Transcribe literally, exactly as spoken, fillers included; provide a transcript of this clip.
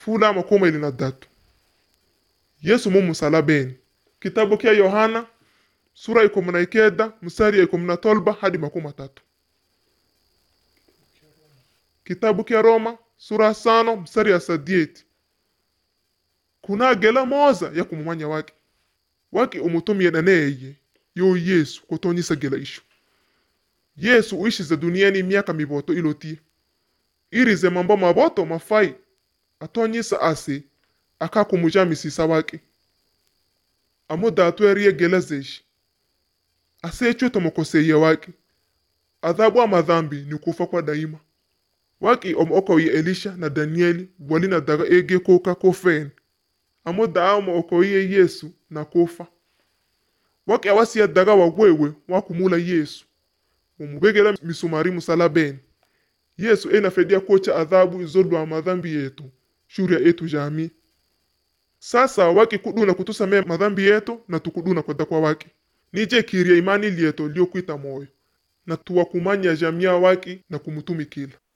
fula makumi ili na datu. Yesu mu msalabeni. Kitabu kia Yohana sura ikumi na ikenda mstari ya ikumi na tolba hadi makumi matatu. Kitabu kia Roma sura sano mstari ya sadieti. Kuna gela moza ya kumumanya waki waki umutumie na neye yo Yesu kutonyisa gela ishu. Yesu uishize duniani miaka miboto ilotie irize mambo maboto mafai atonyisa ase akakumujamisisa waki amuda atwerie gela zeshi ase choto mokoseye waki adhabu amadhambi ni kufa kwa daima waki omoko ye Elisha na Danieli walina daga ege koka kofeni amuda amo okoye Yesu na kofa waki awasi ya daga wagwewe wakumula Yesu umubegela misumari musalabeni. Yesu ena fedia kocha adhabu izolwa amadhambi yetu shuria yetu jami. Sasa waki kuduna kutusamea madhambi yetu na tukuduna kwa dakwa waki nije kiria imani lieto lio kuita moyo na tuwakumanya jamia waki na kumutumikila.